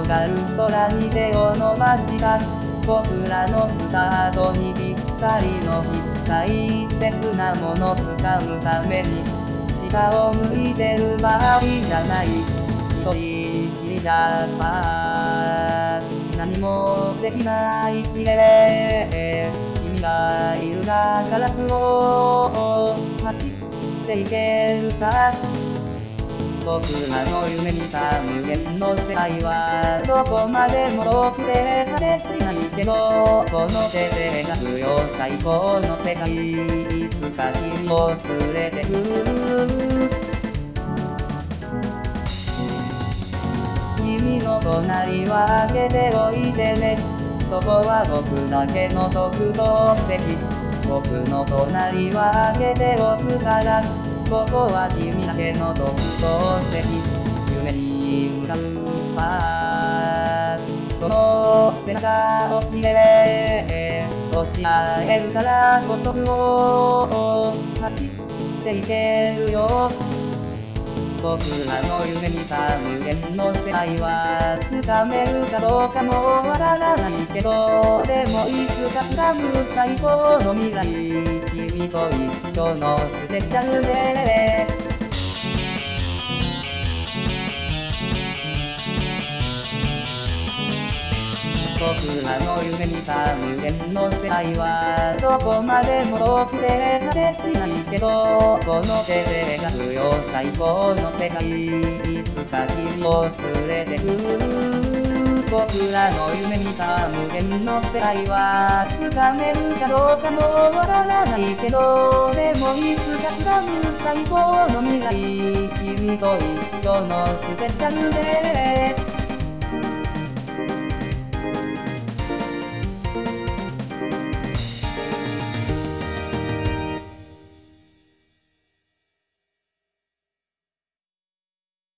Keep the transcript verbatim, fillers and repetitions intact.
がる空に手を伸ばした。僕らのスタートにぴったりの日、大切なもの掴むために下を向いてる場合じゃない。一人きりじゃあ何もできない日で、君がいるだから楽を走っていけるさ。僕らの夢見た無限の世界はどこまでも遠くて果てしないけど、この手で描くよ最高の世界、いつか君を連れてく。君の隣は開けておいてね、そこは僕だけの特等席。僕の隣は開けておくから、ここは君だけの特等席。夢に向かうパー、その背中を見て教えるからこそを走っていけるよ。僕らの夢見た無限の世界は掴めるかどうかもわからないけど、でもいつか掴む最高の未来、君と一緒のスペシャルデー。僕らの夢見た無限の世界はどこまでも遠くて果てしないけど、この手で描くよ最高の世界、いつか君を連れてく。僕らの夢見た無限の世界は掴めるかどうかもわからないけど、でもいつか掴む最高の未来、君と一緒のスペシャルデー。